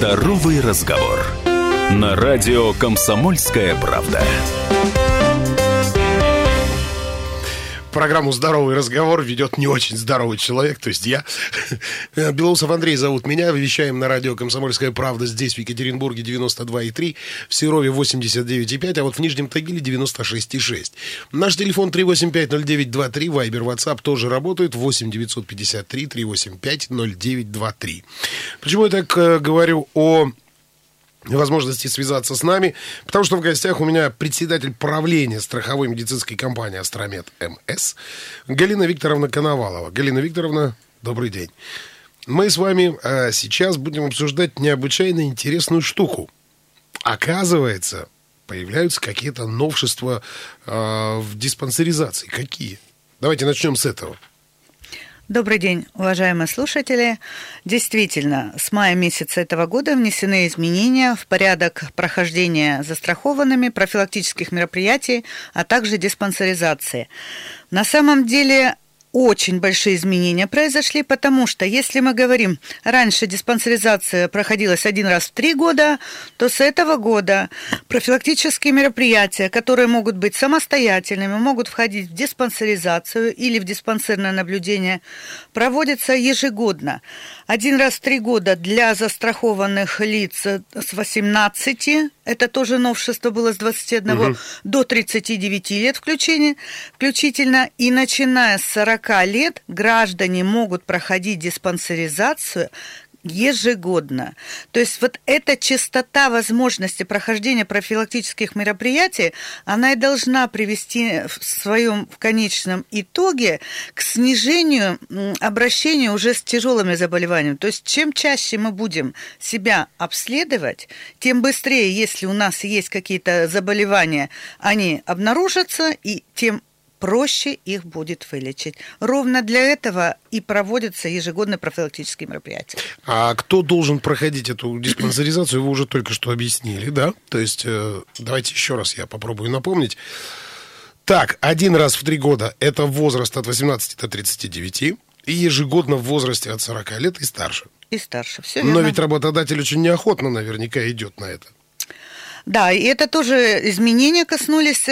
Здоровый разговор. На радио «Комсомольская правда». Программу «Здоровый разговор» ведет не очень здоровый человек, то есть я. Белоусов Андрей зовут меня. Вещаем на радио «Комсомольская правда» здесь, в Екатеринбурге, 92,3, в Серове 89,5, а вот в Нижнем Тагиле 96,6. Наш телефон 385-0923, Вайбер, WhatsApp тоже работают, 8-953-385-0923. Почему я так говорю о возможности связаться с нами, потому что в гостях у меня председатель правления страховой медицинской компании «Астромед МС» Галина Викторовна Коновалова. Галина Викторовна, добрый день. Мы с вами сейчас будем обсуждать необычайно интересную штуку. Оказывается, появляются какие-то новшества в диспансеризации. Какие? Давайте начнем с этого. Добрый день, уважаемые слушатели. Действительно, с мая месяца этого года внесены изменения в порядок прохождения застрахованными профилактических мероприятий, а также диспансеризации. На самом деле очень большие изменения произошли, потому что, если мы говорим, раньше диспансеризация проходилась один раз в 3 года, то с этого года профилактические мероприятия, которые могут быть самостоятельными, могут входить в диспансеризацию или в диспансерное наблюдение, проводятся ежегодно. Один раз в 3 года для застрахованных лиц с 18, это тоже новшество было с 21 до 39 лет включительно, и начиная с 40 лет граждане могут проходить диспансеризацию ежегодно. То есть вот эта частота возможности прохождения профилактических мероприятий, она и должна привести в конечном итоге к снижению обращения уже с тяжелыми заболеваниями. То есть чем чаще мы будем себя обследовать, тем быстрее, если у нас есть какие-то заболевания, они обнаружатся, и тем проще их будет вылечить. Ровно для этого и проводятся ежегодные профилактические мероприятия. А кто должен проходить эту диспансеризацию, вы уже только что объяснили, да? То есть, давайте еще раз я попробую напомнить. Так, один раз в 3 года это возраст от 18 до 39, и ежегодно в возрасте от 40 лет и старше. И старше, все верно. Но ведь работодатель очень неохотно наверняка идет на это. Да, и это тоже изменения коснулись,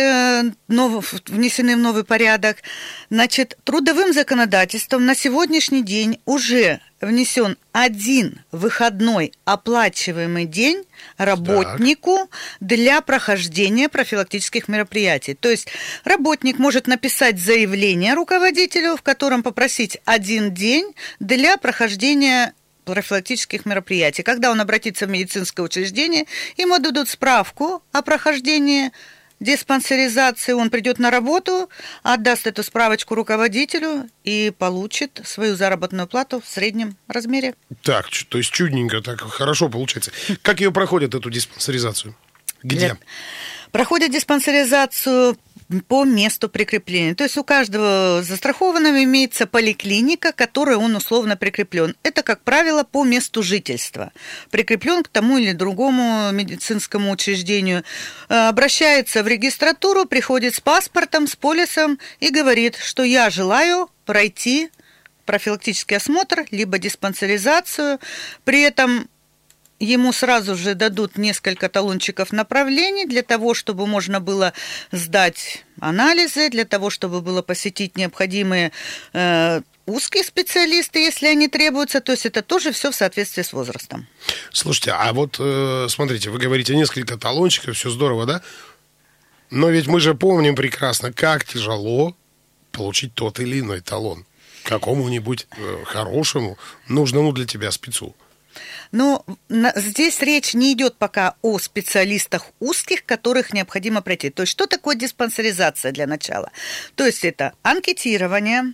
внесены в новый порядок. Значит, трудовым законодательством на сегодняшний день уже внесен 1 выходной оплачиваемый день работнику для прохождения профилактических мероприятий. То есть работник может написать заявление руководителю, в котором попросить 1 день для прохождения профилактических мероприятий. Когда он обратится в медицинское учреждение, ему дадут справку о прохождении диспансеризации, он придет на работу, отдаст эту справочку руководителю и получит свою заработную плату в среднем размере. Так, то есть чудненько, так хорошо получается. Как ее проходят, эту диспансеризацию? Где? Проходят диспансеризацию по месту прикрепления. То есть у каждого застрахованного имеется поликлиника, к которой он условно прикреплен. Это, как правило, по месту жительства. Прикреплен к тому или другому медицинскому учреждению. Обращается в регистратуру, приходит с паспортом, с полисом и говорит, что я желаю пройти профилактический осмотр, либо диспансеризацию. При этом ему сразу же дадут несколько талончиков направлений для того, чтобы можно было сдать анализы, для того, чтобы было посетить необходимые узкие специалисты, если они требуются. То есть это тоже все в соответствии с возрастом. Слушайте, а вот смотрите, вы говорите несколько талончиков, все здорово, да? Но ведь мы же помним прекрасно, как тяжело получить тот или иной талон. Какому-нибудь хорошему, нужному для тебя спецу. Но здесь речь не идет пока о специалистах узких, которых необходимо пройти. То есть что такое диспансеризация для начала? То есть это анкетирование,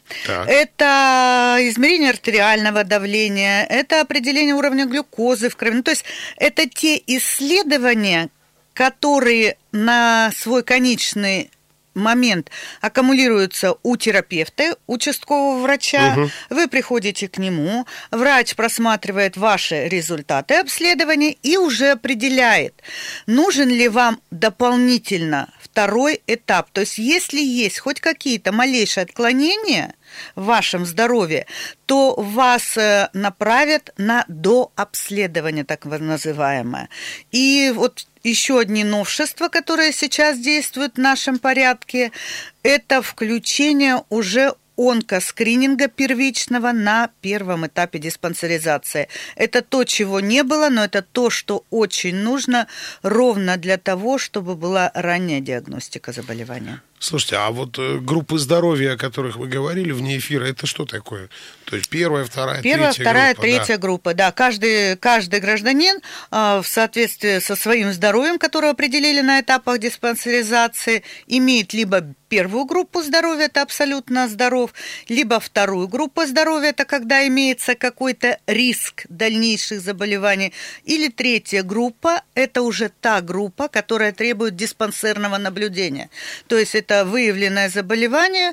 это измерение артериального давления, это определение уровня глюкозы в крови. То есть это те исследования, которые на свой конечный момент аккумулируются у терапевта, участкового врача. Вы приходите к нему, врач просматривает ваши результаты обследования и уже определяет, нужен ли вам дополнительно в второй этап. То есть если есть хоть какие-то малейшие отклонения в вашем здоровье, то вас направят на дообследование, так называемое. И вот еще одни новшества, которые сейчас действуют в нашем порядке, это включение уже онкоскрининга первичного на первом этапе диспансеризации. Это то, чего не было, но это то, что очень нужно ровно для того, чтобы была ранняя диагностика заболевания. Слушайте, а вот группы здоровья, о которых вы говорили вне эфира, это что такое? То есть первая, вторая, третья группа, да. Каждый гражданин в соответствии со своим здоровьем, которое определили на этапах диспансеризации, имеет либо первую группу здоровья, это абсолютно здоров, либо вторую группу здоровья, это когда имеется какой-то риск дальнейших заболеваний, или третья группа, это уже та группа, которая требует диспансерного наблюдения. То есть это выявленное заболевание,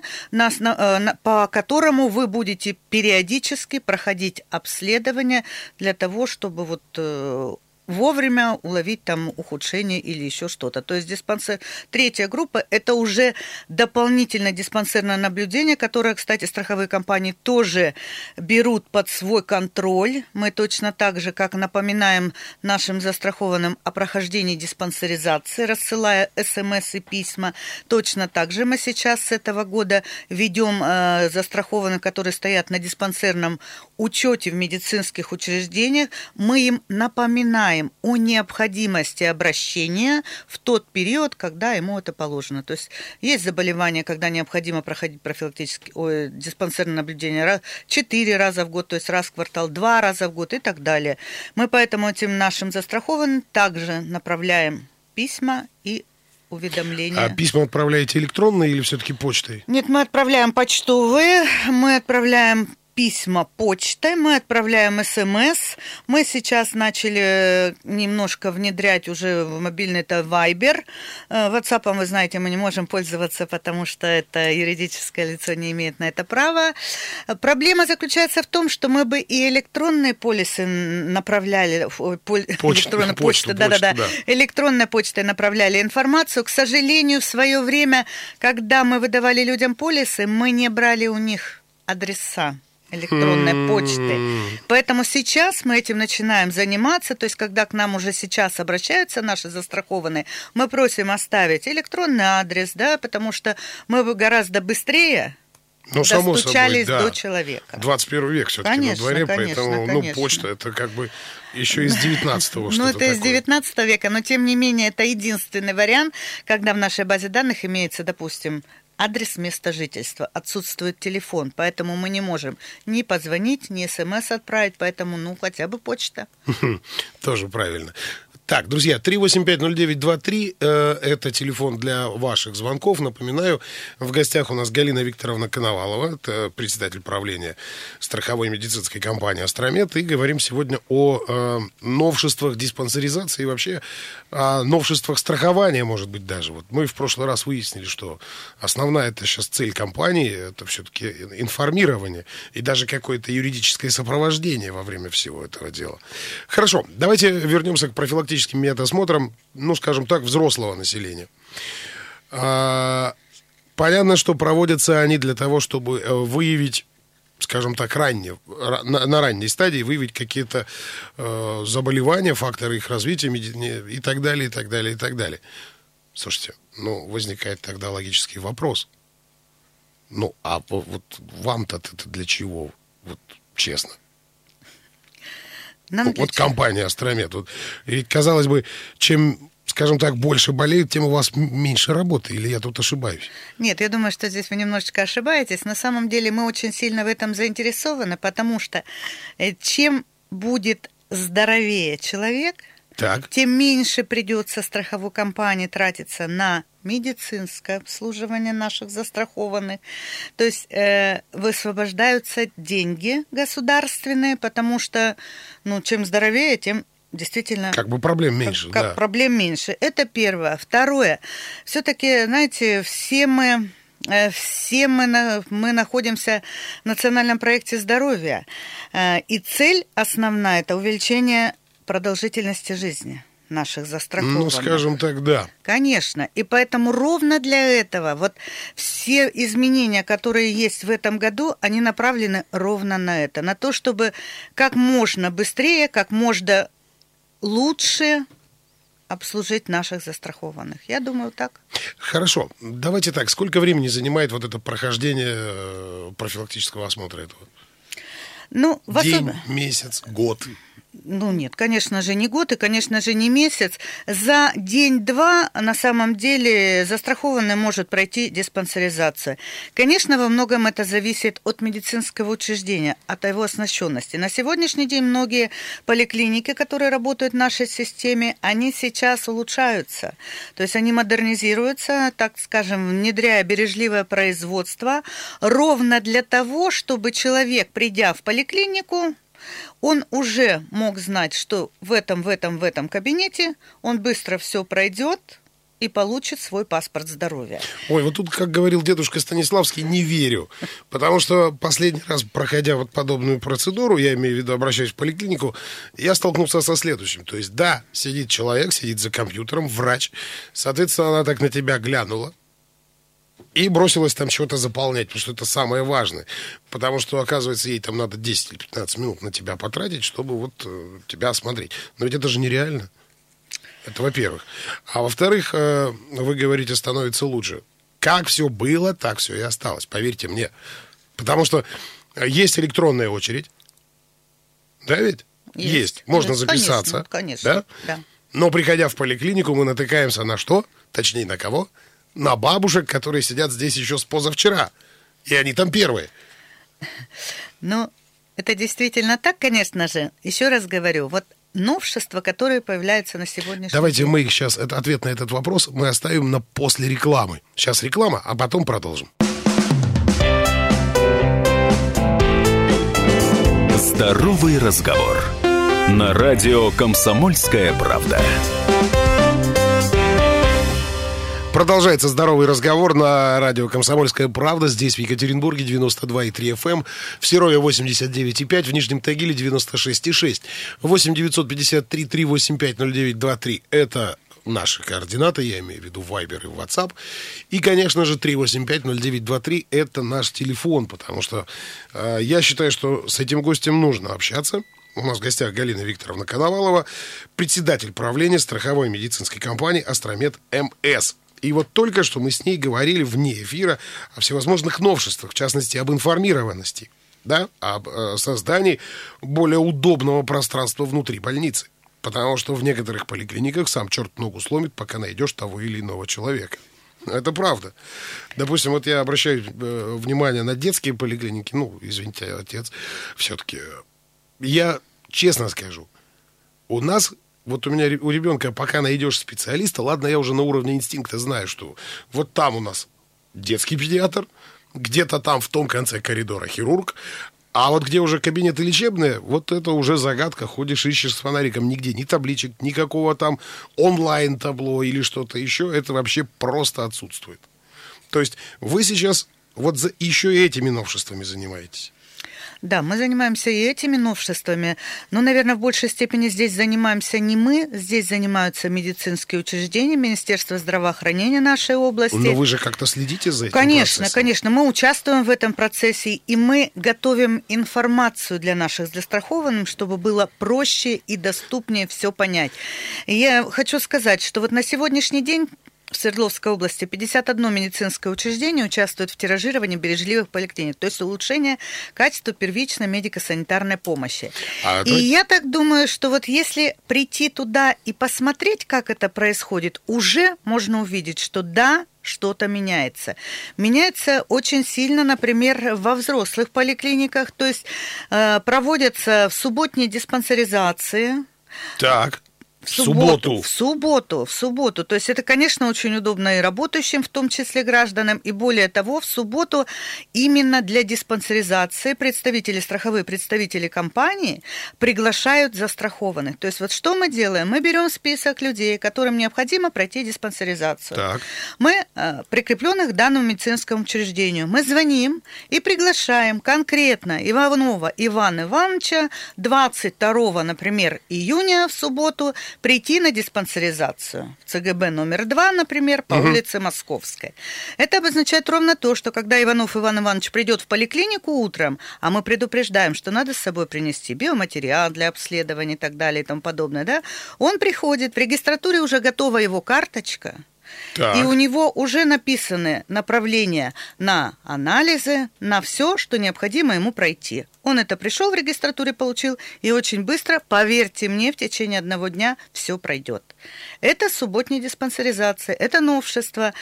по которому вы будете периодически проходить обследование для того, чтобы вовремя уловить там ухудшение или еще что-то. То есть третья группа – это уже дополнительное диспансерное наблюдение, которое, кстати, страховые компании тоже берут под свой контроль. Мы точно так же, как напоминаем нашим застрахованным о прохождении диспансеризации, рассылая СМС и письма, точно так же мы сейчас с этого года ведем застрахованных, которые стоят на диспансерном учете в медицинских учреждениях, мы им напоминаем о необходимости обращения в тот период, когда ему это положено. То есть есть заболевания, когда необходимо проходить диспансерное наблюдение 4 раза в год, то есть раз в квартал, 2 раза в год и так далее. Мы поэтому этим нашим застрахованным также направляем письма и уведомления. А письма отправляете электронно или все-таки почтой? Нет, мы отправляем почтовые, мы отправляем письма почтой, мы отправляем СМС. Мы сейчас начали немножко внедрять уже в мобильный, это Viber. WhatsApp, вы знаете, мы не можем пользоваться, потому что это юридическое лицо не имеет на это права. Проблема заключается в том, что мы бы и электронные полисы направляли, электронной почтой направляли информацию. К сожалению, в свое время, когда мы выдавали людям полисы, мы не брали у них адреса электронной почты. Поэтому сейчас мы этим начинаем заниматься. То есть, когда к нам уже сейчас обращаются наши застрахованные, мы просим оставить электронный адрес, да, потому что мы бы гораздо быстрее достучались до человека. 21 век все-таки на дворе, поэтому почта это как бы еще из 19-го что-то это из 19 века, но тем не менее это единственный вариант, когда в нашей базе данных имеется, допустим, адрес места жительства, отсутствует телефон, поэтому мы не можем ни позвонить, ни СМС отправить, поэтому, хотя бы почта. Тоже правильно. Так, друзья, 3850923 это телефон для ваших звонков. Напоминаю, в гостях у нас Галина Викторовна Коновалова, это председатель правления страховой медицинской компании «Астромед». И говорим сегодня о новшествах диспансеризации и вообще о новшествах страхования, может быть, даже. Вот мы в прошлый раз выяснили, что основная это сейчас цель компании, это все-таки информирование и даже какое-то юридическое сопровождение во время всего этого дела. Хорошо, давайте вернемся к профилактическим медосмотрам, скажем так, взрослого населения. Понятно, что проводятся они для того, чтобы выявить, скажем так, на ранней стадии выявить какие-то заболевания, факторы их развития и так далее, и так далее, и так далее. Слушайте, возникает тогда логический вопрос. А вот вам-то это для чего? Вот честно. Компания «Астромед». И, казалось бы, чем, скажем так, больше болеют, тем у вас меньше работы. Или я тут ошибаюсь? Нет, я думаю, что здесь вы немножечко ошибаетесь. На самом деле мы очень сильно в этом заинтересованы, потому что чем будет здоровее человек, тем меньше придется страховой компании тратиться на медицинское обслуживание наших застрахованных. То есть высвобождаются деньги государственные, потому что, чем здоровее, тем действительно... проблем меньше. Проблем меньше. Это первое. Второе. Все-таки, знаете, все мы находимся в национальном проекте здоровья. И цель основная – это увеличение продолжительности жизни наших застрахованных. Ну, скажем так, да. Конечно. И поэтому ровно для этого вот все изменения, которые есть в этом году, они направлены ровно на это. На то, чтобы как можно быстрее, как можно лучше обслужить наших застрахованных. Я думаю, так. Хорошо. Давайте так. Сколько времени занимает вот это прохождение профилактического осмотра этого? Ну, День, месяц, год? Ну, нет, конечно же, не год и, конечно же, не месяц. За день-два, на самом деле, застрахованный может пройти диспансеризацию. Конечно, во многом это зависит от медицинского учреждения, от его оснащенности. На сегодняшний день многие поликлиники, которые работают в нашей системе, они сейчас улучшаются. То есть они модернизируются, так скажем, внедряя бережливое производство, ровно для того, чтобы человек, придя в поликлинику, он уже мог знать, что в этом кабинете он быстро все пройдет и получит свой паспорт здоровья. Ой, вот тут, как говорил дедушка Станиславский, не верю. Потому что последний раз, проходя вот подобную процедуру, я имею в виду, обращаясь в поликлинику, я столкнулся со следующим. То есть, да, сидит человек, сидит за компьютером, врач, соответственно, она так на тебя глянула и бросилась там чего-то заполнять, потому что это самое важное. Потому что, оказывается, ей там надо 10 или 15 минут на тебя потратить, чтобы вот тебя осмотреть. Но ведь это же нереально. Это во-первых. А во-вторых, вы говорите, становится лучше. Как все было, так все и осталось. Поверьте мне. Потому что есть электронная очередь. Да ведь? Есть. Можно записаться. Конечно. Да? Но, приходя в поликлинику, мы натыкаемся на что? Точнее, на кого? На бабушек, которые сидят здесь еще с позавчера. И они там первые. Ну, это действительно так, конечно же. Еще раз говорю, вот новшества, которые появляются на сегодняшний день. Давайте мы их сейчас, ответ на этот вопрос мы оставим на после рекламы. Сейчас реклама, а потом продолжим. Здоровый разговор. На радио «Комсомольская правда». Продолжается здоровый разговор на радио «Комсомольская правда». Здесь в Екатеринбурге 92,3 FM, в Серове 89,5, в Нижнем Тагиле 96,6. 8-953-385-0923. Это наши координаты, я имею в виду Viber и WhatsApp. И, конечно же, 385-0923 это наш телефон, потому что я считаю, что с этим гостем нужно общаться. У нас в гостях Галина Викторовна Коновалова, председатель правления страховой медицинской компании «Астромед МС». И вот только что мы с ней говорили вне эфира о всевозможных новшествах, в частности, об информированности, да, об создании более удобного пространства внутри больницы. Потому что в некоторых поликлиниках сам черт ногу сломит, пока найдешь того или иного человека. Это правда. Допустим, вот я обращаю внимание на детские поликлиники. Ну, извините, отец, все-таки я честно скажу, у нас... Вот у ребенка, пока найдешь специалиста, ладно, я уже на уровне инстинкта знаю, что вот там у нас детский педиатр, где-то там в том конце коридора хирург, а вот где уже кабинеты лечебные, вот это уже загадка, ходишь, ищешь с фонариком, нигде ни табличек, никакого там онлайн-табло или что-то еще, это вообще просто отсутствует. То есть вы сейчас вот еще и этими новшествами занимаетесь. Да, мы занимаемся и этими новшествами, но, наверное, в большей степени здесь занимаемся не мы, здесь занимаются медицинские учреждения, Министерство здравоохранения нашей области. Но вы же как-то следите за этим процессом? Конечно, конечно, мы участвуем в этом процессе, и мы готовим информацию для наших застрахованных, чтобы было проще и доступнее все понять. И я хочу сказать, что вот на сегодняшний день в Свердловской области 51 медицинское учреждение участвует в тиражировании бережливых поликлиник, то есть улучшение качества первичной медико-санитарной помощи. И я так думаю, что вот если прийти туда и посмотреть, как это происходит, уже можно увидеть, что да, что-то меняется. Меняется очень сильно, например, во взрослых поликлиниках, то есть проводятся в субботние диспансеризации. Так. В субботу. То есть это, конечно, очень удобно и работающим, в том числе гражданам. И более того, в субботу именно для диспансеризации страховые представители компании приглашают застрахованных. То есть вот что мы делаем? Мы берем список людей, которым необходимо пройти диспансеризацию. Так. Мы прикрепленных к данному медицинскому учреждению. Мы звоним и приглашаем конкретно Иванова Ивана Ивановича 22, например, июня в субботу прийти на диспансеризацию в ЦГБ номер 2, например, по улице Московской. Это обозначает ровно то, что когда Иванов Иван Иванович придет в поликлинику утром, а мы предупреждаем, что надо с собой принести биоматериал для обследования и так далее и тому подобное, да, он приходит, в регистратуре уже готова его карточка, так. И у него уже написаны направления на анализы, на все, что необходимо ему пройти. Он это пришел в регистратуре, получил, и очень быстро, поверьте мне, в течение 1 дня все пройдет. Это субботняя диспансеризация, это новшество.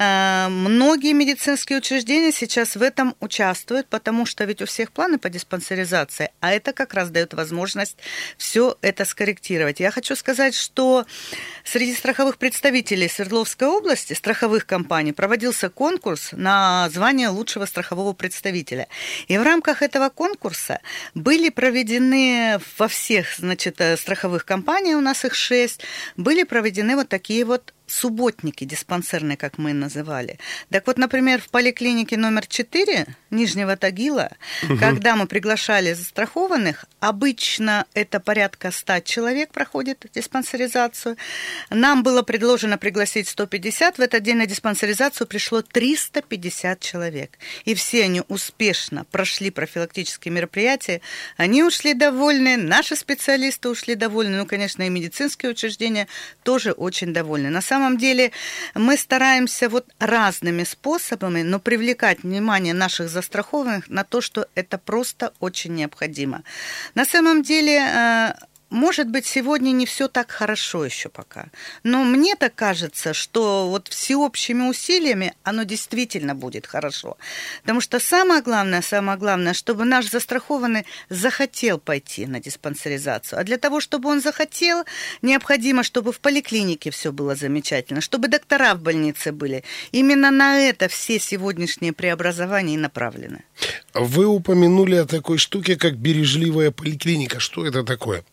Многие медицинские учреждения сейчас в этом участвуют, потому что ведь у всех планы по диспансеризации, а это как раз дает возможность все это скорректировать. Я хочу сказать, что среди страховых представителей Свердловской области, страховых компаний, проводился конкурс на звание лучшего страхового представителя. И в рамках этого конкурса были проведены во всех, значит, страховых компаниях, у нас их 6, были проведены вот такие вот субботники диспансерные, как мы называли. Так вот, например, в поликлинике номер 4 Нижнего Тагила, когда мы приглашали застрахованных, обычно это порядка 100 человек проходит диспансеризацию. Нам было предложено пригласить 150, в этот день на диспансеризацию пришло 350 человек. И все они успешно прошли профилактические мероприятия, они ушли довольны, наши специалисты ушли довольны, ну, конечно, и медицинские учреждения тоже очень довольны. На самом деле мы стараемся вот разными способами, но привлекать внимание наших застрахованных на то, что это просто очень необходимо. На самом деле, может быть, сегодня не все так хорошо еще пока, но мне так кажется, что вот всеобщими усилиями оно действительно будет хорошо. Потому что самое главное, чтобы наш застрахованный захотел пойти на диспансеризацию. А для того, чтобы он захотел, необходимо, чтобы в поликлинике все было замечательно, чтобы доктора в больнице были. Именно на это все сегодняшние преобразования и направлены. Вы упомянули о такой штуке, как бережливая поликлиника. Что это такое?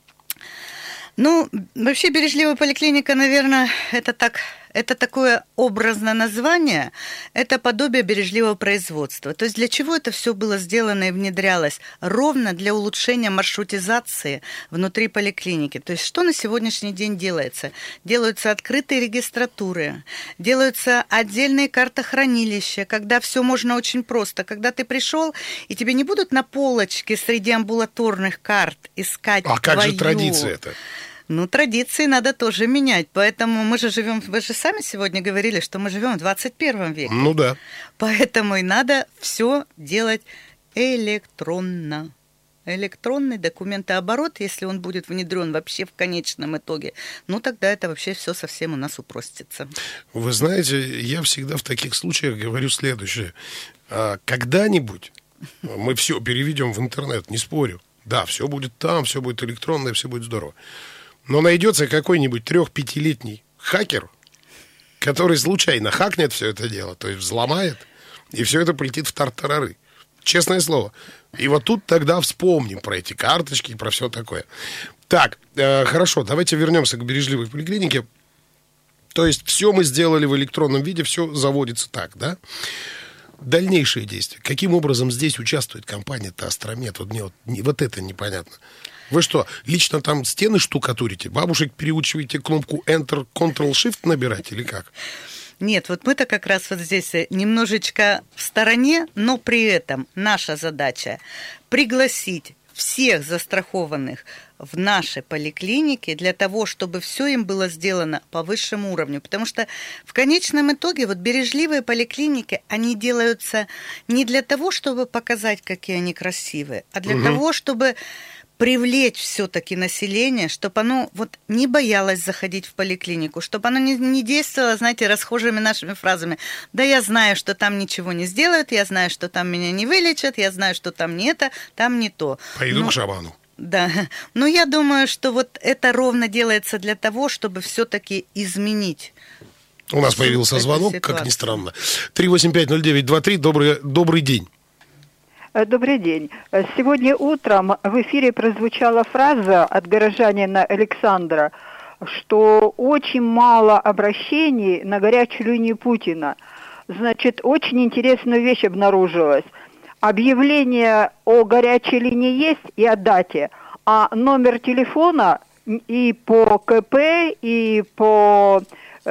Ну, вообще бережливая поликлиника, наверное, это такое образное название, это подобие бережливого производства. То есть для чего это все было сделано и внедрялось? Ровно для улучшения маршрутизации внутри поликлиники. То есть что на сегодняшний день делается? Делаются открытые регистратуры, делаются отдельные картохранилища, когда все можно очень просто. Когда ты пришел, и тебе не будут на полочке среди амбулаторных карт искать твою. А как же традиция это? Ну, традиции надо тоже менять, поэтому мы же живем, вы же сами сегодня говорили, что мы живем в 21 веке. Ну да. Поэтому и надо все делать электронно. Электронный документооборот, если он будет внедрен вообще в конечном итоге, ну тогда это вообще все совсем у нас упростится. Вы знаете, я всегда в таких случаях говорю следующее. Когда-нибудь мы все переведем в интернет, не спорю. Да, все будет там, все будет электронно, все будет здорово. Но найдется какой-нибудь 3-5-летний хакер, который случайно хакнет все это дело, то есть взломает, и все это полетит в тартарары. Честное слово. И вот тут тогда вспомним про эти карточки и про все такое. Так, хорошо, давайте вернемся к бережливой поликлинике. То есть все мы сделали в электронном виде, все заводится так, да? Дальнейшие действия. Каким образом здесь участвует компания-то Астромед? Вот мне вот это непонятно. Вы что, лично там стены штукатурите? Бабушек переучиваете кнопку Enter, Ctrl-Shift набирать или как? Нет, вот мы-то как раз вот здесь немножечко в стороне, но при этом наша задача пригласить всех застрахованных в нашей поликлинике для того, чтобы все им было сделано по высшему уровню. Потому что в конечном итоге вот бережливые поликлиники, они делаются не для того, чтобы показать, какие они красивые, а для того, чтобы привлечь все-таки население, чтобы оно вот не боялось заходить в поликлинику, чтобы оно не действовало, знаете, расхожими нашими фразами. Да, я знаю, что там ничего не сделают, я знаю, что там меня не вылечат, я знаю, что там не это, там не то. Пойду к шаману. Да, но я думаю, что вот это ровно делается для того, чтобы все-таки изменить. У нас появился звонок, ситуацию. Как ни странно. 3850923, добрый день. Добрый день. Сегодня утром в эфире прозвучала фраза от горожанина Александра, что очень мало обращений на горячую линию Путина. Значит, очень интересная вещь обнаружилась. Объявление о горячей линии есть и о дате, а номер телефона и по КП, и по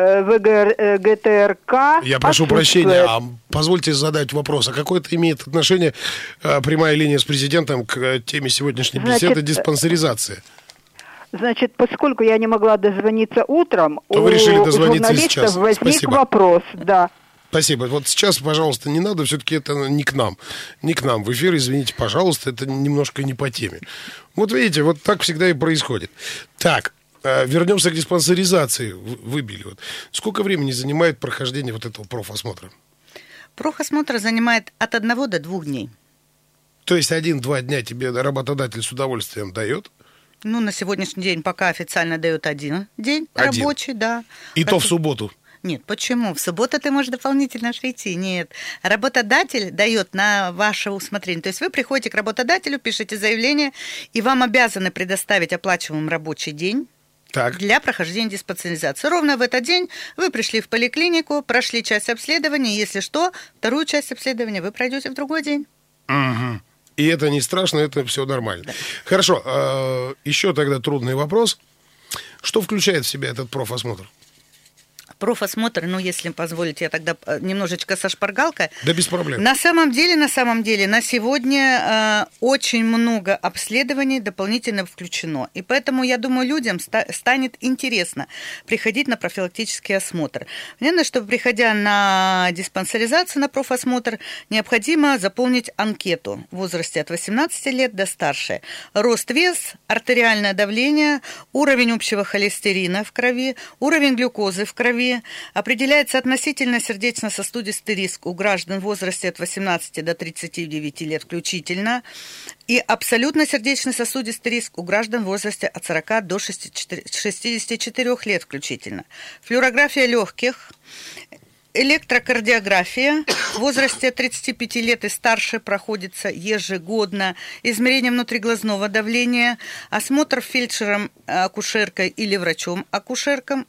ГТРК. Я прошу прощения, а позвольте задать вопрос. А какое это имеет отношение прямая линия с президентом к теме сегодняшней беседы диспансеризации? Значит, поскольку я не могла дозвониться утром, то вы решили дозвониться журналистов сейчас. возник Спасибо. Вопрос, да. Спасибо. Вот сейчас, пожалуйста, не надо, все-таки это не к нам. Не к нам в эфир, извините, пожалуйста, это немножко не по теме. Вот видите, вот так всегда и происходит. Так, вернемся к диспансеризации. Выбили. Вот. Сколько времени занимает прохождение вот этого профосмотра? Профосмотр занимает от 1 до 2 дней. То есть 1-2 дня тебе работодатель с удовольствием дает? Ну, на сегодняшний день пока официально дает 1 день рабочий, да. И то в субботу? Нет, почему? В субботу ты можешь дополнительно прийти. Нет. Работодатель дает на ваше усмотрение. То есть вы приходите к работодателю, пишете заявление, и вам обязаны предоставить оплачиваемый рабочий день для прохождения диспансеризации. Ровно в этот день вы пришли в поликлинику, прошли часть обследования. Если что, вторую часть обследования вы пройдете в другой день. Угу. И это не страшно, это все нормально. Да. Хорошо. Еще тогда трудный вопрос. Что включает в себя этот профосмотр? Профосмотр, ну, если позволите, я тогда немножечко со шпаргалкой. Да без проблем. На самом деле, на сегодня очень много обследований дополнительно включено. И поэтому, я думаю, людям станет интересно приходить на профилактический осмотр. Понятно, что, приходя на диспансеризацию, на профосмотр, необходимо заполнить анкету в возрасте от 18 лет до старше. Рост, вес, артериальное давление, уровень общего холестерина в крови, уровень глюкозы в крови. Определяется относительно сердечно-сосудистый риск у граждан в возрасте от 18 до 39 лет включительно и абсолютно сердечно-сосудистый риск у граждан в возрасте от 40 до 64 лет включительно. Флюорография легких, электрокардиография в возрасте от 35 лет и старше проходится ежегодно, измерение внутриглазного давления, осмотр фельдшером, акушеркой или врачом-акушером,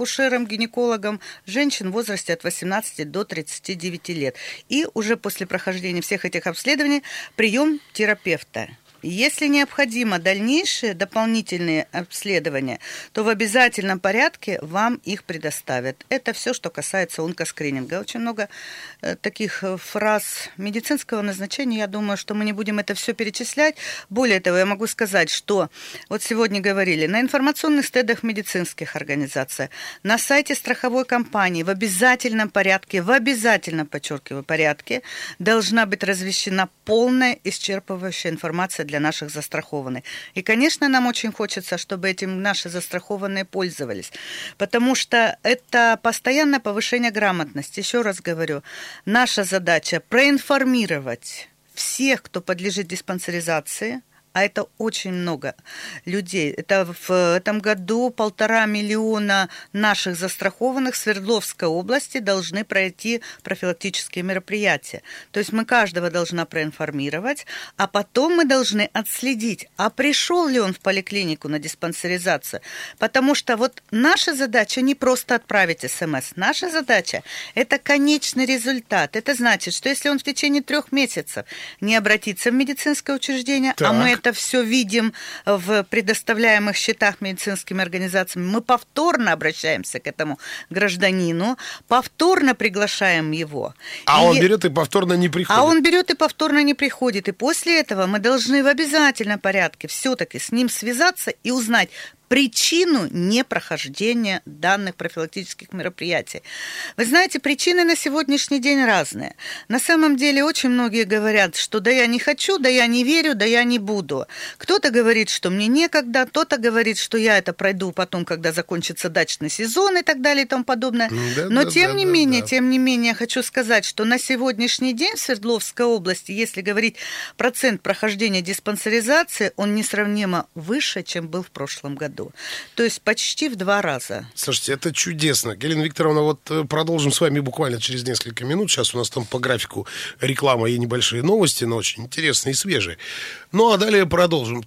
гинекологом женщин в возрасте от 18 до 39 лет. И уже после прохождения всех этих обследований прием терапевта. Если необходимо дальнейшие дополнительные обследования, то в обязательном порядке вам их предоставят. Это все, что касается онкоскрининга. Очень много таких фраз медицинского назначения. Я думаю, что мы не будем это все перечислять. Более того, я могу сказать, что вот сегодня говорили на информационных стендах медицинских организаций, на сайте страховой компании в обязательном порядке, подчеркиваю, порядке, должна быть размещена полная исчерпывающая информация для наших застрахованных. И, конечно, нам очень хочется, чтобы этим наши застрахованные пользовались, потому что это постоянное повышение грамотности. Еще раз говорю, наша задача проинформировать всех, кто подлежит диспансеризации, а это очень много людей. Это в этом году 1,5 миллиона наших застрахованных в Свердловской области должны пройти профилактические мероприятия. То есть мы каждого должны проинформировать, а потом мы должны отследить, а пришел ли он в поликлинику на диспансеризацию. Потому что вот наша задача не просто отправить СМС. Наша задача – это конечный результат. Это значит, что если он в течение 3 месяцев не обратится в медицинское учреждение, а мы это все видим в предоставляемых счетах медицинскими организациями, мы повторно обращаемся к этому гражданину, повторно приглашаем его. Он берет и повторно не приходит. И после этого мы должны в обязательном порядке все-таки с ним связаться и узнать причину непрохождения данных профилактических мероприятий. Вы знаете, причины на сегодняшний день разные. На самом деле очень многие говорят, что да я не хочу, да я не верю, да я не буду. Кто-то говорит, что мне некогда, кто-то говорит, что я это пройду потом, когда закончится дачный сезон и так далее и тому подобное. Но тем не менее, я хочу сказать, что на сегодняшний день в Свердловской области, если говорить процент прохождения диспансеризации, он несравнимо выше, чем был в прошлом году. То есть почти в 2 раза. Слушайте, это чудесно. Галина Викторовна, вот продолжим с вами буквально через несколько минут. Сейчас у нас там по графику реклама и небольшие новости, но очень интересные и свежие. Ну, а далее продолжим.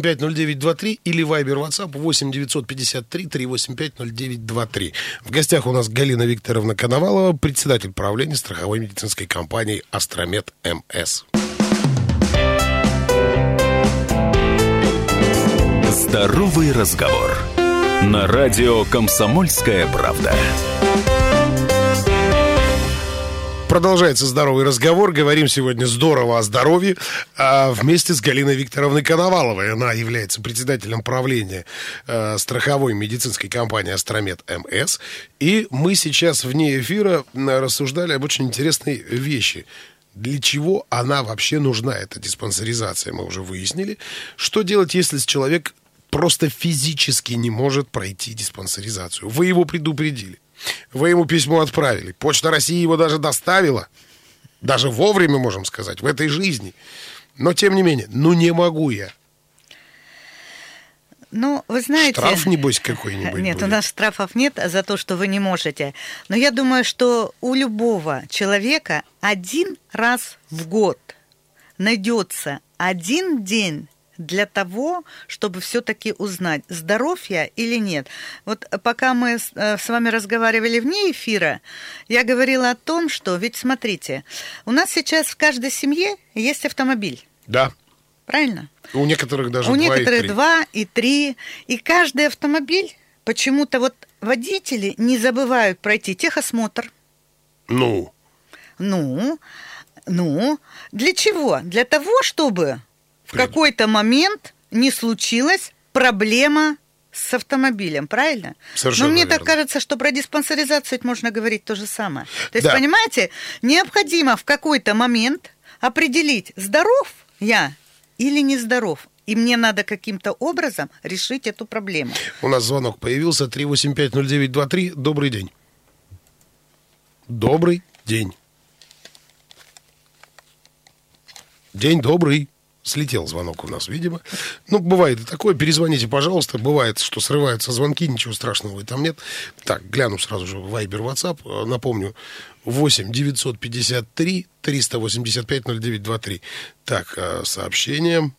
3850923 или Viber WhatsApp 8-953-385-0923. В гостях у нас Галина Викторовна Коновалова, председатель правления страховой медицинской компании «Астромед МС». Здоровый разговор. На радио «Комсомольская правда». Продолжается здоровый разговор. Говорим сегодня здорово о здоровье вместе с Галиной Викторовной Коноваловой. Она является председателем правления страховой медицинской компании «Астромед МС». И мы сейчас вне эфира рассуждали об очень интересной вещи. Для чего она вообще нужна, эта диспансеризация, мы уже выяснили. Что делать, если человек просто физически не может пройти диспансеризацию? Вы его предупредили. Вы ему письмо отправили. Почта России его даже доставила. Даже вовремя, можем сказать, в этой жизни. Но, тем не менее, не могу я. Ну, вы знаете... Штраф, небось, какой-нибудь Нет, будет. у нас штрафов нет за то, что вы не можете. Но я думаю, что у любого человека один раз в год найдется один день для того, чтобы все-таки узнать, здоров я или нет. Вот пока мы с вами разговаривали вне эфира, я говорила о том, что, ведь смотрите, у нас сейчас в каждой семье есть автомобиль. Да. Правильно? У некоторых даже у 2 некоторых и 3. 2 и 3. И каждый автомобиль, почему-то вот водители не забывают пройти техосмотр. Ну, для чего? Для того, чтобы в какой-то момент не случилась проблема с автомобилем, правильно? Совершенно Но мне верно. так кажется, что про диспансеризацию можно говорить то же самое. То есть, Да. понимаете, необходимо в какой-то момент определить, здоров я или нездоров. И мне надо каким-то образом решить эту проблему. у нас звонок появился. 3850923. Добрый день. Добрый день. День добрый. Слетел звонок у нас, видимо. Бывает и такое. Перезвоните, пожалуйста. Бывает, что срываются звонки. Ничего страшного там нет. Так, гляну сразу же Вайбер, WhatsApp. Напомню, 8 953 385 0923. Так, сообщение.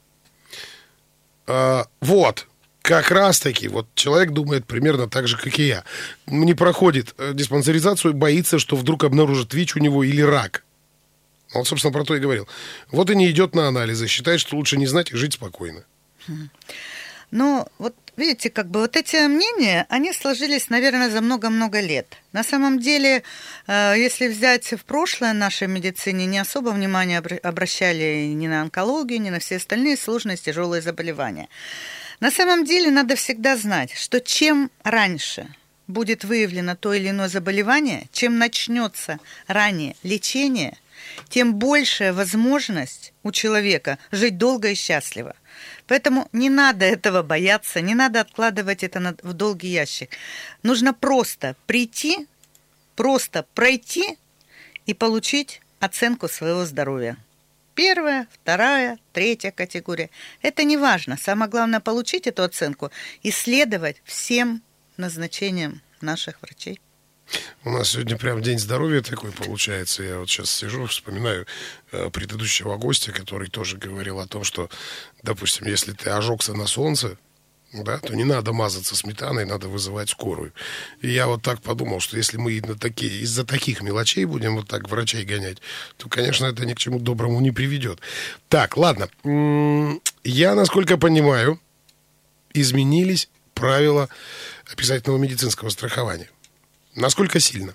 Вот. Как раз-таки, вот человек думает примерно так же, как и я. Не проходит диспансеризацию, боится, что вдруг обнаружат ВИЧ у него или рак. Он, собственно, про то и говорил. Вот и не идет на анализы, считает, что лучше не знать и жить спокойно. Ну, вот видите, вот эти мнения, они сложились, наверное, за много-много лет. На самом деле, если взять в прошлое нашей медицине, не особо внимания обращали ни на онкологию, ни на все остальные сложные, тяжелые заболевания. На самом деле, надо всегда знать, что чем раньше будет выявлено то или иное заболевание, чем начнется ранее лечение, тем большая возможность у человека жить долго и счастливо. Поэтому не надо этого бояться, не надо откладывать это в долгий ящик. Нужно просто прийти, просто пройти и получить оценку своего здоровья. 1, 2, 3 категория. Это не важно. Самое главное получить эту оценку и следовать всем назначениям наших врачей. У нас сегодня прям день здоровья такой получается. Я вот сейчас сижу, вспоминаю предыдущего гостя, который тоже говорил о том, что, допустим, если ты ожегся на солнце, да, то не надо мазаться сметаной, надо вызывать скорую. И я вот так подумал, что если мы из-за таких мелочей будем вот так врачей гонять, то, конечно, это ни к чему доброму не приведет. Так, ладно. Я, насколько понимаю, изменились правила обязательного медицинского страхования. Насколько сильно?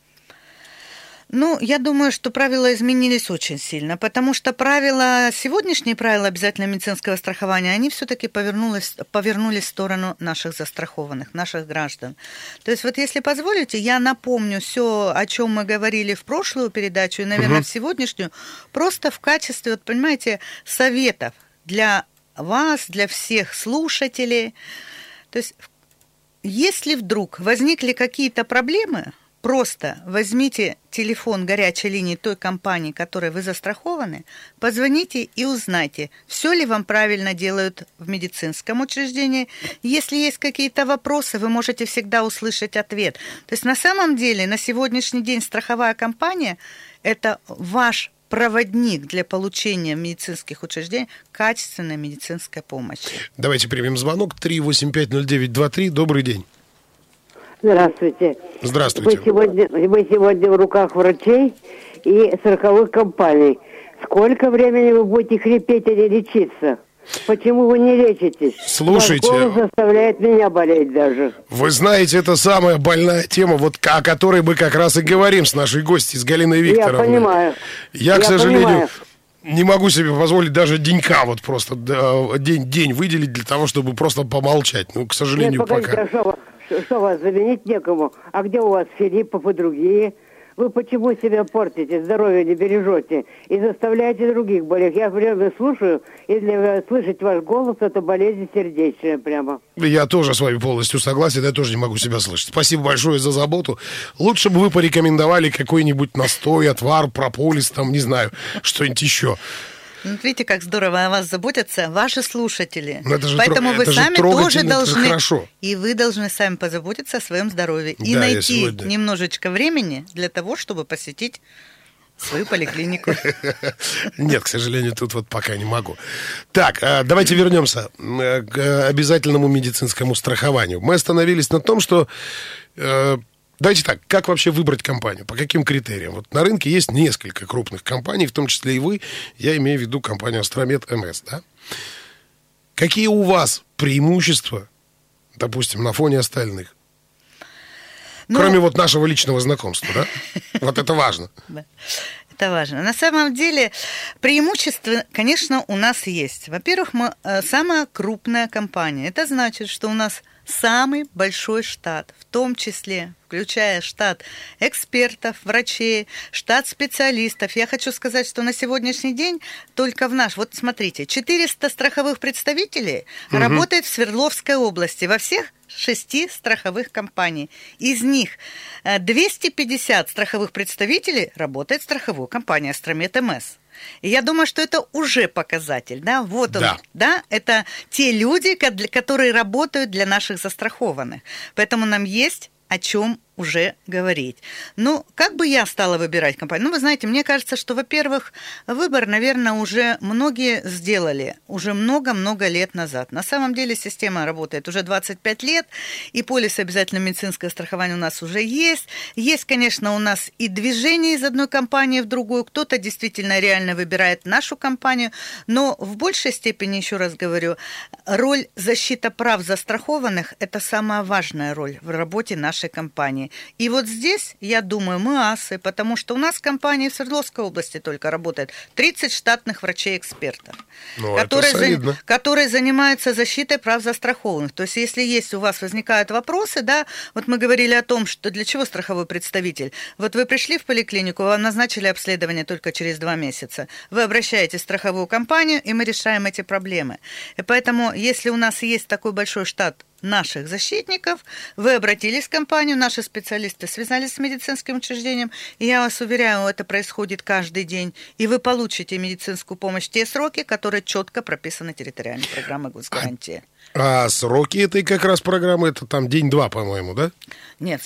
Ну, я думаю, что правила изменились очень сильно, потому что сегодняшние правила обязательного медицинского страхования, они все-таки повернулись в сторону наших застрахованных, наших граждан. То есть вот если позволите, я напомню все, о чем мы говорили в прошлую передачу и, наверное, в сегодняшнюю, просто в качестве, вот понимаете, советов для вас, для всех слушателей. То есть если вдруг возникли какие-то проблемы, просто возьмите телефон горячей линии той компании, которой вы застрахованы, позвоните и узнайте, все ли вам правильно делают в медицинском учреждении. Если есть какие-то вопросы, вы можете всегда услышать ответ. То есть на самом деле на сегодняшний день страховая компания – это ваш проводник для получения в медицинских учреждениях качественной медицинской помощи. Давайте примем звонок. 3850923. Добрый день. Здравствуйте. Здравствуйте. Мы сегодня в руках врачей и страховых компаний. Сколько времени вы будете хрипеть, а не лечиться? Почему вы не лечитесь? Слушайте. Ваш голос заставляет меня болеть даже. Вы знаете, это самая больная тема, вот о которой мы как раз и говорим с нашей гостьей, с Галиной Викторовной. Я понимаю. Я, к сожалению, понимаю. не могу себе позволить даже денька вот просто день выделить для того, чтобы просто помолчать. Ну, к сожалению, Нет, погодите, пока. Что вас заменить некому? А где у вас Филиппов и другие? Вы почему себя портите, здоровье не бережете и заставляете других болеть? Я время слушаю, и для слышать ваш голос, это болезнь сердечная прямо. Я тоже с вами полностью согласен, я тоже не могу себя слышать. Спасибо большое за заботу. Лучше бы вы порекомендовали какой-нибудь настой, отвар, прополис, там, не знаю, что-нибудь еще. Ну, видите, как здорово о вас заботятся ваши слушатели. Поэтому вы сами тоже должны... Хорошо. И вы должны сами позаботиться о своем здоровье. И найти немножечко времени для того, чтобы посетить свою поликлинику. Нет, к сожалению, тут вот пока не могу. Так, давайте вернемся к обязательному медицинскому страхованию. Мы остановились на том, что... Давайте так, как вообще выбрать компанию? По каким критериям? Вот на рынке есть несколько крупных компаний, в том числе и вы. Я имею в виду компанию Астромед МС, да? Какие у вас преимущества, допустим, на фоне остальных? Кроме вот нашего личного знакомства, да? Вот это важно. Это важно. На самом деле преимущества, конечно, у нас есть. Во-первых, мы самая крупная компания. Это значит, что у нас самый большой штат, в том числе, включая штат экспертов, врачей, штат специалистов. Я хочу сказать, что на сегодняшний день только вот смотрите, 400 страховых представителей работает в Свердловской области во всех 6 страховых компаний. Из них 250 страховых представителей работает в страховой компании Астромед МС. И я думаю, что это уже показатель, да, вот он, да, это те люди, которые работают для наших застрахованных. Поэтому нам есть о чем уже говорить. Ну, как бы я стала выбирать компанию? Ну, вы знаете, мне кажется, что, во-первых, выбор, наверное, уже многие сделали уже много-много лет назад. На самом деле система работает уже 25 лет, и полис обязательно медицинское страхование у нас уже есть. Есть, конечно, у нас и движение из одной компании в другую. Кто-то действительно реально выбирает нашу компанию, но в большей степени, еще раз говорю, роль защиты прав застрахованных – это самая важная роль в работе нашей компании. И вот здесь, я думаю, мы асы, потому что у нас в компании в Свердловской области только работает 30 штатных врачей-экспертов, которые занимаются защитой прав застрахованных. То есть, если есть у вас возникают вопросы, да, вот мы говорили о том, что для чего страховой представитель. Вот вы пришли в поликлинику, вам назначили обследование только через 2 месяца. Вы обращаетесь в страховую компанию, и мы решаем эти проблемы. И поэтому, если у нас есть такой большой штат наших защитников, вы обратились в компанию, наши специалисты связались с медицинским учреждением, и я вас уверяю, это происходит каждый день, и вы получите медицинскую помощь в те сроки, которые четко прописаны территориальной программой госгарантии. А сроки этой как раз программы, это там день-два, по-моему, да? Нет,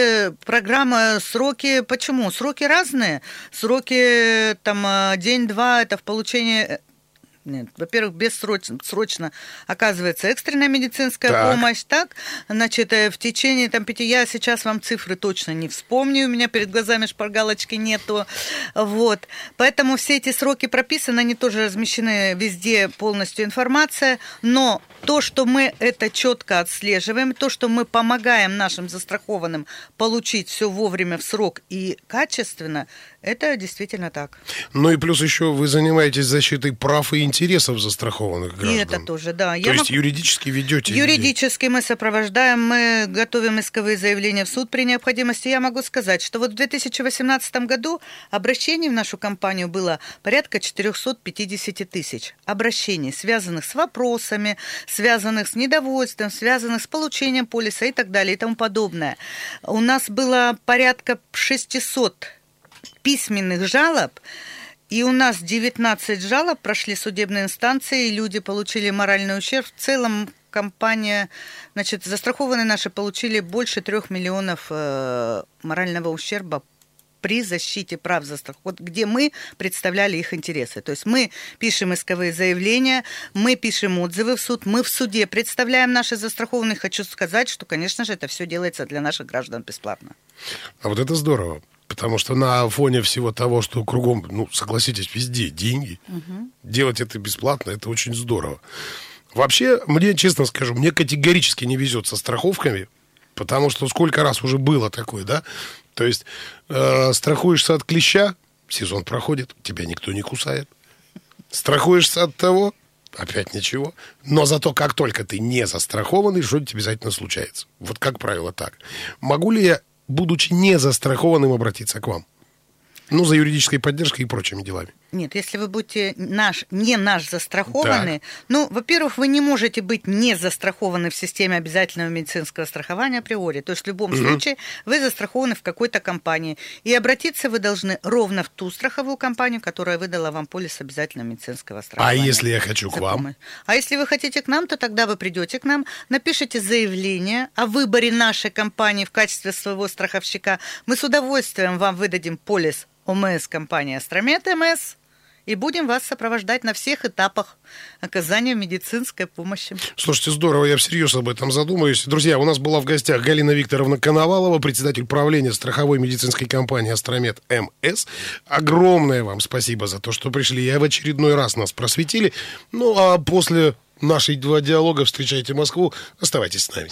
сроки, почему? Сроки разные. Сроки, там, день-два, это в получении... Нет, во-первых, бессрочно оказывается экстренная медицинская помощь, так? Значит, в течение 5, я сейчас вам цифры точно не вспомню, у меня перед глазами шпаргалочки нету, вот. Поэтому все эти сроки прописаны, они тоже размещены везде, полностью информация, но то, что мы это четко отслеживаем, то, что мы помогаем нашим застрахованным получить все вовремя, в срок и качественно, это действительно так. Ну и плюс еще вы занимаетесь защитой прав и интересов застрахованных граждан. И это тоже, да. То есть юридически ведете? Юридически мы сопровождаем, мы готовим исковые заявления в суд при необходимости. Я могу сказать, что вот в 2018 году обращений в нашу компанию было порядка 450 тысяч. Обращений, связанных с вопросами, связанных с недовольством, связанных с получением полиса и так далее и тому подобное. У нас было порядка 600 письменных жалоб, и у нас 19 жалоб прошли судебные инстанции, и люди получили моральный ущерб. В целом компания, значит, застрахованные наши получили больше 3 миллионов морального ущерба при защите прав застрахованных, где мы представляли их интересы. То есть мы пишем исковые заявления, мы пишем отзывы в суд, мы в суде представляем наши застрахованные. Хочу сказать, что, конечно же, это все делается для наших граждан бесплатно. А вот это здорово. Потому что на фоне всего того, что кругом, ну, согласитесь, везде деньги, делать это бесплатно, это очень здорово. Вообще, мне, честно скажу, мне категорически не везет со страховками, потому что сколько раз уже было такое, да? То есть страхуешься от клеща, сезон проходит, тебя никто не кусает. Страхуешься от того, опять ничего. Но зато как только ты не застрахованный, что-нибудь обязательно случается. Вот как правило так. Могу ли я, будучи не застрахованным, обратиться к вам? Ну, за юридической поддержкой и прочими делами. Нет, если вы будете не наш застрахованный, ну, во-первых, вы не можете быть не застрахованы в системе обязательного медицинского страхования априори. То есть в любом случае вы застрахованы в какой-то компании. И обратиться вы должны ровно в ту страховую компанию, которая выдала вам полис обязательного медицинского страхования. А если я хочу к вам? А если вы хотите к нам, то тогда вы придете к нам, напишите заявление о выборе нашей компании в качестве своего страховщика. Мы с удовольствием вам выдадим полис ОМС компании «Астромед МС» и будем вас сопровождать на всех этапах оказания медицинской помощи. Слушайте, здорово, я всерьез об этом задумаюсь. Друзья, у нас была в гостях Галина Викторовна Коновалова, председатель правления страховой медицинской компании «Астромед МС». Огромное вам спасибо за то, что пришли и в очередной раз нас просветили. Ну, а после наших два диалога «Встречайте Москву» оставайтесь с нами.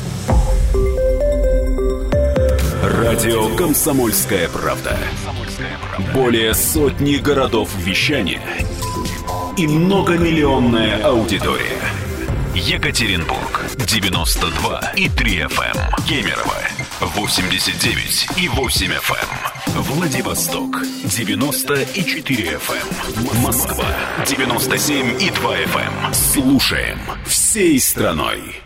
Радио «Комсомольская правда». Более сотни городов вещания и многомиллионная аудитория. Екатеринбург 92,3 FM, Кемерово 89,8 FM, Владивосток 90,4 FM, Москва 97,2 FM. Слушаем всей страной.